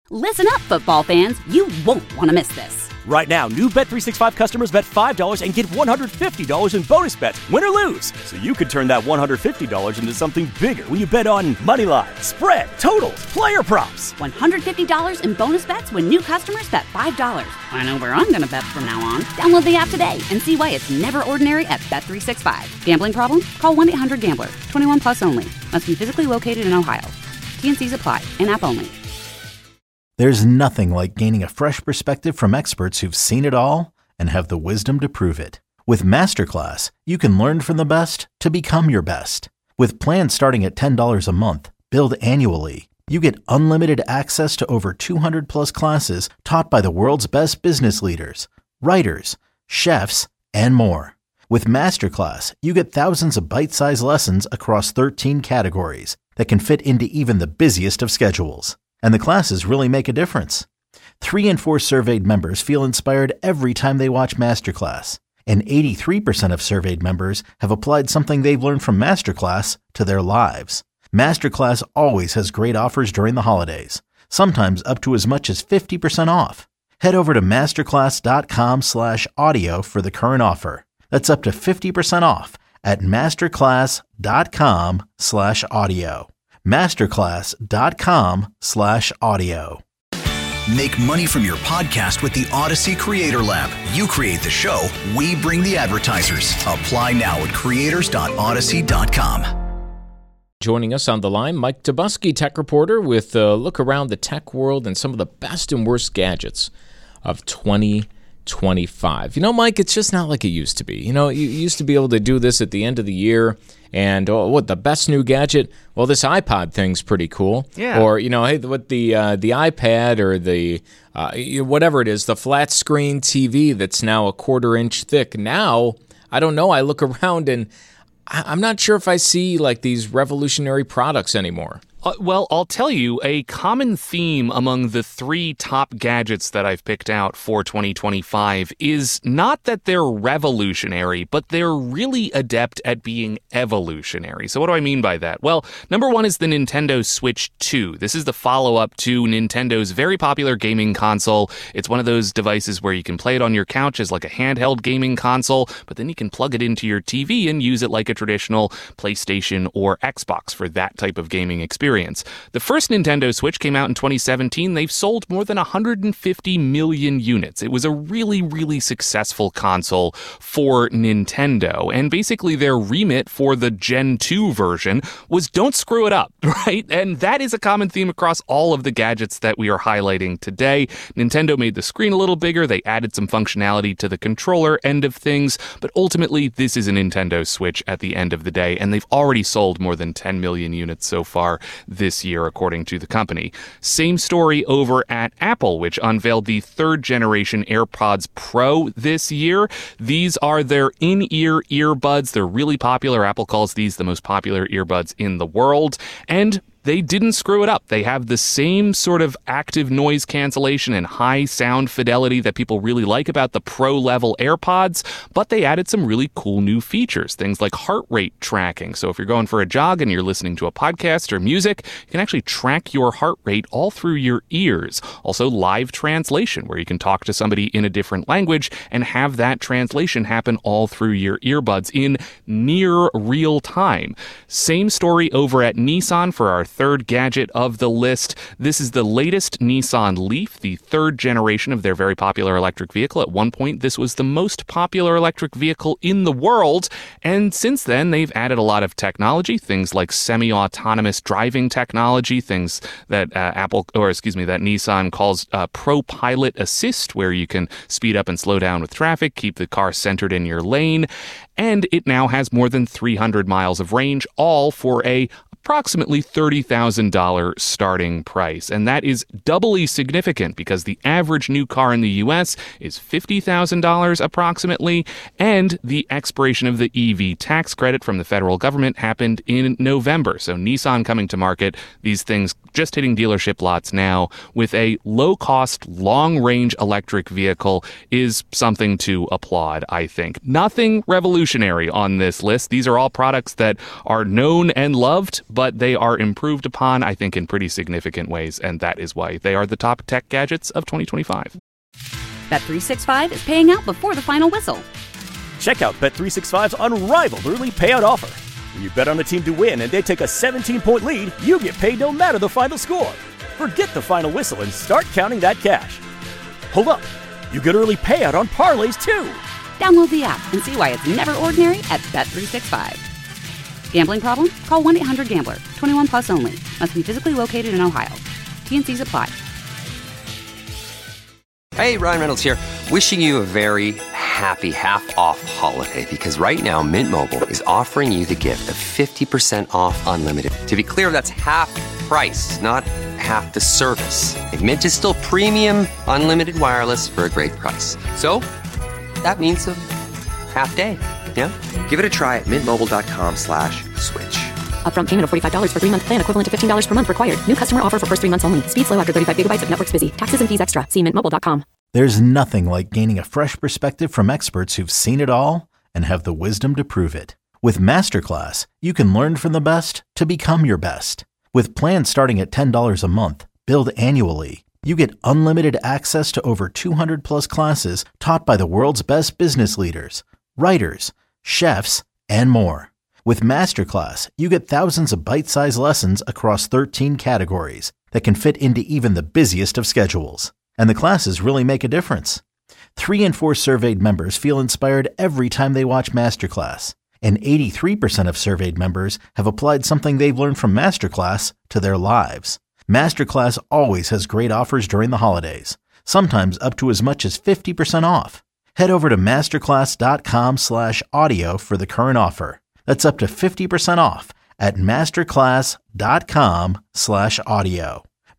Listen up, football fans. You won't want to miss this. Right now, new Bet365 customers bet $5 and get $150 in bonus bets, win or lose. So you could turn that $150 into something bigger when you bet on money line, spread, totals, player props. $150 in bonus bets when new customers bet $5. I know where I'm going to bet from now on. Download the app today and see why it's never ordinary at Bet365. Gambling problem? Call 1-800-GAMBLER. 21 plus only. Must be physically located in Ohio. T&Cs apply. In-app only. There's nothing like gaining a fresh perspective from experts who've seen it all and have the wisdom to prove it. With Masterclass, you can learn from the best to become your best. With plans starting at $10 a month, billed annually, you get unlimited access to over 200 plus classes taught by the world's best business leaders, writers, chefs, and more. With Masterclass, you get thousands of bite-sized lessons across 13 categories that can fit into even the busiest of schedules. And the classes really make a difference. 3 in 4 surveyed members feel inspired every time they watch Masterclass. And 83% of surveyed members have applied something they've learned from Masterclass to their lives. Masterclass always has great offers during the holidays, sometimes up to as much as 50% off. Head over to masterclass.com/audio for the current offer. That's up to 50% off at masterclass.com/audio. masterclass.com/audio. Make money from your podcast with the Odyssey Creator Lab. You create the show, we bring the advertisers. Apply now at creators.odyssey.com. Joining us on the line, Mike Tobuski, tech reporter, with a look around the tech world and some of the best and worst gadgets of 2025. You know, Mike, it's just not like it used to be. You know, you used to be able to do this at the end of the year, and what the best new gadget? Well, this iPod thing's pretty cool. Yeah. Or, you know, hey, what the iPad or the whatever it is, the flat screen TV that's now a 1/4 inch thick. Now, I don't know. I look around and I'm not sure if I see like these revolutionary products anymore. Well, I'll tell you, a common theme among the 3 top gadgets that I've picked out for 2025 is not that they're revolutionary, but they're really adept at being evolutionary. So what do I mean by that? Well, number 1 is the Nintendo Switch 2. This is the follow-up to Nintendo's very popular gaming console. It's one of those devices where you can play it on your couch as like a handheld gaming console, but then you can plug it into your TV and use it like a traditional PlayStation or Xbox for that type of gaming experience. The first Nintendo Switch came out in 2017. They've sold more than 150 million units. It was a really, really successful console for Nintendo. And basically their remit for the Gen 2 version was don't screw it up, right? And that is a common theme across all of the gadgets that we are highlighting today. Nintendo made the screen a little bigger. They added some functionality to the controller end of things. But ultimately, this is a Nintendo Switch at the end of the day. And they've already sold more than 10 million units so far this year, according to the company. Same story over at Apple, which unveiled the 3rd generation AirPods Pro this year. These are their in-ear earbuds. They're really popular. Apple calls these the most popular earbuds in the world. And they didn't screw it up. They have the same sort of active noise cancellation and high sound fidelity that people really like about the pro-level AirPods, but they added some really cool new features, things like heart rate tracking. So if you're going for a jog and you're listening to a podcast or music, you can actually track your heart rate all through your ears. Also, live translation, where you can talk to somebody in a different language and have that translation happen all through your earbuds in near real time. Same story over at Nissan for our 3rd gadget of the list. This is the latest Nissan Leaf, the 3rd generation of their very popular electric vehicle. At one point, this was the most popular electric vehicle in the world, and since then, they've added a lot of technology, things like semi-autonomous driving technology, things that that Nissan calls ProPilot Assist, where you can speed up and slow down with traffic, keep the car centered in your lane, and it now has more than 300 miles of range, all for a approximately $30,000 starting price. And that is doubly significant because the average new car in the US is $50,000 approximately, and the expiration of the EV tax credit from the federal government happened in November. So Nissan coming to market, these things just hitting dealership lots now with a low-cost, long-range electric vehicle is something to applaud, I think. Nothing revolutionary on this list. These are all products that are known and loved but they are improved upon, I think, in pretty significant ways, and that is why they are the top tech gadgets of 2025. Bet365 is paying out before the final whistle. Check out Bet365's unrivaled early payout offer. When you bet on a team to win and they take a 17-point lead, you get paid no matter the final score. Forget the final whistle and start counting that cash. Hold up. You get early payout on parlays, too. Download the app and see why it's never ordinary at Bet365. Gambling problem? Call 1-800-GAMBLER. 21 plus only. Must be physically located in Ohio. T&Cs apply. Hey, Ryan Reynolds here. Wishing you a very happy half-off holiday, because right now Mint Mobile is offering you the gift of 50% off unlimited. To be clear, that's half price, not half the service. And Mint is still premium unlimited wireless for a great price. So that means a half day. Yeah? Give it a try at mintmobile.com/switch. Upfront payment of $45 for 3-month plan, equivalent to $15 per month required. New customer offer for first 3 months only. Speed slow after 35 gigabytes if network's busy. Taxes and fees extra. See mintmobile.com. There's nothing like gaining a fresh perspective from experts who've seen it all and have the wisdom to prove it. With Masterclass, you can learn from the best to become your best. With plans starting at $10 a month, billed annually, you get unlimited access to over 200 plus classes taught by the world's best business leaders, writers, chefs, and more. With Masterclass, you get thousands of bite-sized lessons across 13 categories that can fit into even the busiest of schedules. And the classes really make a difference. 3 in 4 surveyed members feel inspired every time they watch Masterclass. And 83% of surveyed members have applied something they've learned from Masterclass to their lives. Masterclass always has great offers during the holidays, sometimes up to as much as 50% off. Head over to masterclass.com/audio for the current offer. That's up to 50% off at masterclass.com/audio.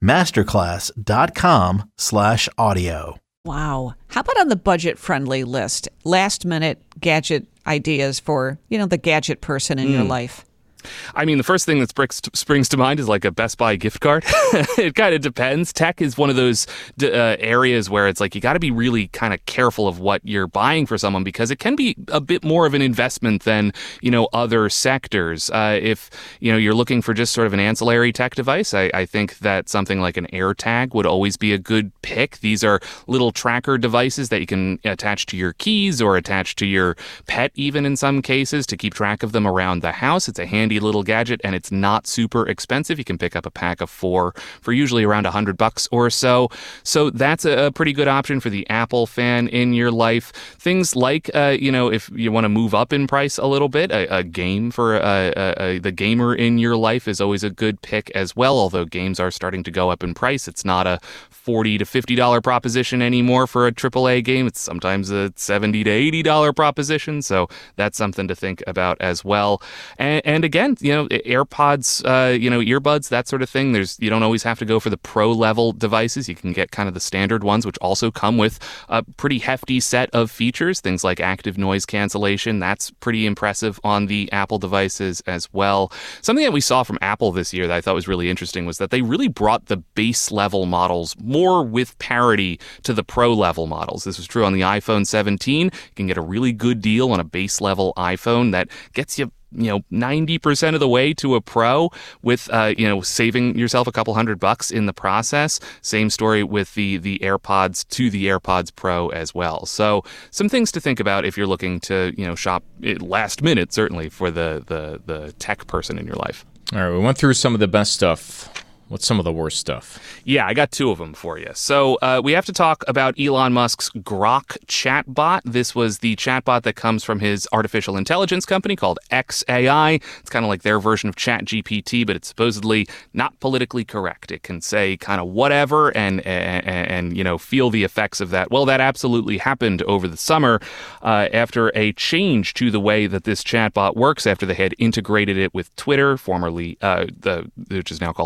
masterclass.com/audio. Wow. How about on the budget-friendly list? Last-minute gadget ideas for, the gadget person in your life. I mean, the first thing that springs to mind is like a Best Buy gift card. It kind of depends. Tech is one of those areas where it's like you got to be really kind of careful of what you're buying for someone, because it can be a bit more of an investment than, other sectors. If, you're looking for just sort of an ancillary tech device, I think that something like an AirTag would always be a good pick. These are little tracker devices that you can attach to your keys or attach to your pet, even in some cases, to keep track of them around the house. It's a handy little gadget, and it's not super expensive. You can pick up a pack of 4 for usually around $100 or so. So that's a pretty good option for the Apple fan in your life. Things like, if you want to move up in price a little bit, a game for the gamer in your life is always a good pick as well. Although games are starting to go up in price, it's not a $40 to $50 proposition anymore for a AAA game. It's sometimes a $70 to $80 proposition. So that's something to think about as well. And again, AirPods, earbuds, that sort of thing. You don't always have to go for the pro level devices. You can get kind of the standard ones, which also come with a pretty hefty set of features. Things like active noise cancellation. That's pretty impressive on the Apple devices as well. Something that we saw from Apple this year that I thought was really interesting was that they really brought the base level models more with parity to the pro level models. This was true on the iPhone 17. You can get a really good deal on a base level iPhone that gets you 90% of the way to a Pro with, saving yourself a couple $100 in the process. Same story with the AirPods to the AirPods Pro as well. So some things to think about if you're looking to, shop last minute, certainly for the tech person in your life. All right, we went through some of the best stuff. What's some of the worst stuff? Yeah, I got 2 of them for you. So we have to talk about Elon Musk's Grok chatbot. This was the chatbot that comes from his artificial intelligence company called xAI. It's kind of like their version of ChatGPT, but it's supposedly not politically correct. It can say kind of whatever and feel the effects of that. Well, that absolutely happened over the summer after a change to the way that this chatbot works after they had integrated it with Twitter, formerly which is now called X.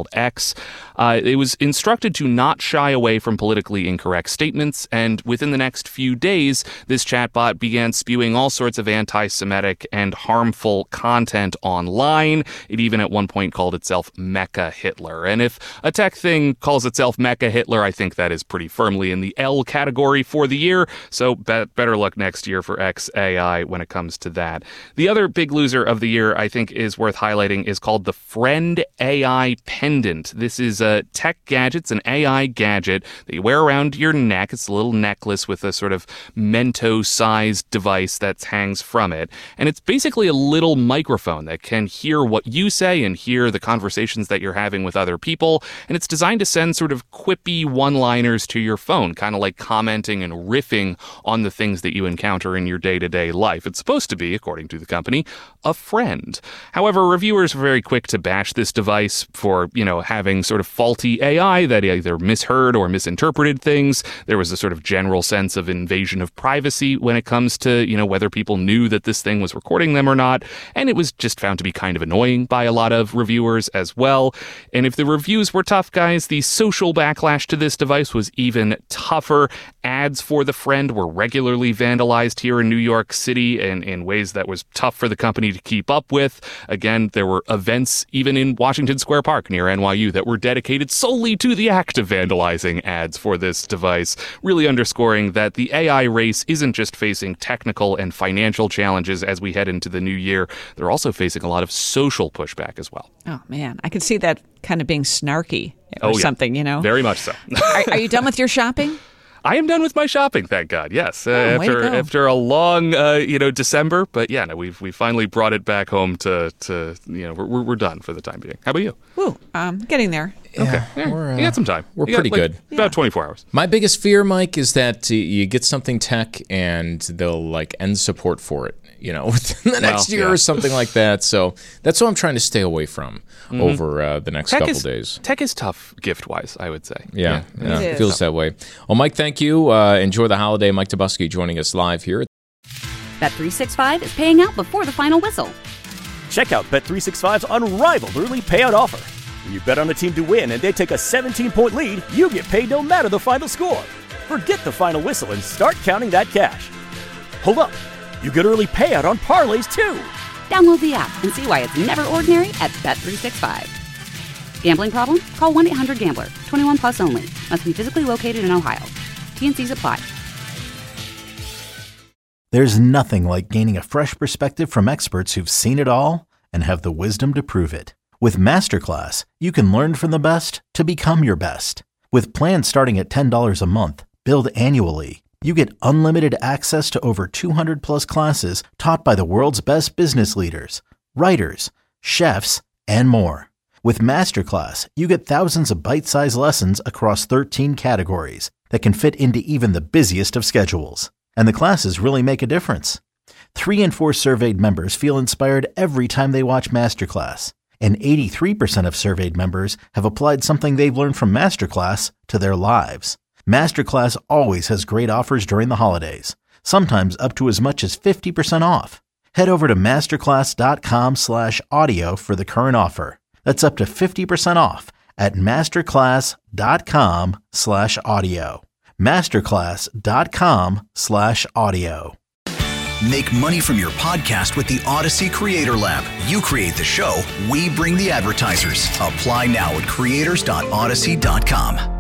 device. It was instructed to not shy away from politically incorrect statements, and within the next few days, this chatbot began spewing all sorts of anti-Semitic and harmful content online. It even at one point called itself Mecha Hitler. And if a tech thing calls itself Mecha Hitler, I think that is pretty firmly in the L category for the year, so better luck next year for XAI when it comes to that. The other big loser of the year I think is worth highlighting is called the Friend AI Pendant. This is a tech gadget, it's an AI gadget that you wear around your neck. It's a little necklace with a sort of Mentos-sized device that hangs from it. And it's basically a little microphone that can hear what you say and hear the conversations that you're having with other people. And it's designed to send sort of quippy one-liners to your phone, kind of like commenting and riffing on the things that you encounter in your day-to-day life. It's supposed to be, according to the company, a friend. However, reviewers were very quick to bash this device for, having sort of faulty AI that either misheard or misinterpreted things. There was a sort of general sense of invasion of privacy when it comes to, whether people knew that this thing was recording them or not. And it was just found to be kind of annoying by a lot of reviewers as well. And if the reviews were tough, guys, the social backlash to this device was even tougher. Ads for the Friend were regularly vandalized here in New York City in ways that was tough for the company to keep up with. Again, there were events even in Washington Square Park near NYU that were dedicated solely to the act of vandalizing ads for this device, really underscoring that the AI race isn't just facing technical and financial challenges as we head into the new year. They're also facing a lot of social pushback as well. Oh, man. I could see that kind of being snarky or something, Very much so. Are you done with your shopping? I am done with my shopping, thank God. Yes, after a long, December, but yeah, no, we finally brought it back home to we're done for the time being. How about you? Ooh, getting there. Okay, you got some time. We're pretty good. About 24 hours. My biggest fear, Mike, is that you get something tech and they'll end support for it, within the next year or something like that. So that's what I'm trying to stay away from over the next couple days. Tech is tough gift-wise, I would say. Yeah, it feels that way. Well, Mike, thank you. Enjoy the holiday. Mike Tobusky joining us live here. Bet365 is paying out before the final whistle. Check out Bet365's unrivaled early payout offer. When you bet on a team to win and they take a 17-point lead, you get paid no matter the final score. Forget the final whistle and start counting that cash. Hold up. You get early payout on parlays, too. Download the app and see why it's never ordinary at Bet365. Gambling problem? Call 1-800-GAMBLER. 21 plus only. Must be physically located in Ohio. T&Cs apply. There's nothing like gaining a fresh perspective from experts who've seen it all and have the wisdom to prove it. With Masterclass, you can learn from the best to become your best. With plans starting at $10 a month, billed annually, you get unlimited access to over 200 plus classes taught by the world's best business leaders, writers, chefs, and more. With Masterclass, you get thousands of bite-sized lessons across 13 categories that can fit into even the busiest of schedules. And the classes really make a difference. 3 in 4 surveyed members feel inspired every time they watch Masterclass. And 83% of surveyed members have applied something they've learned from Masterclass to their lives. Masterclass always has great offers during the holidays, sometimes up to as much as 50% off. Head over to masterclass.com/audio for the current offer. That's up to 50% off at masterclass.com/audio. masterclass.com/audio. Make money from your podcast with the Odyssey Creator Lab. You create the show, we bring the advertisers. Apply now at creators.odyssey.com.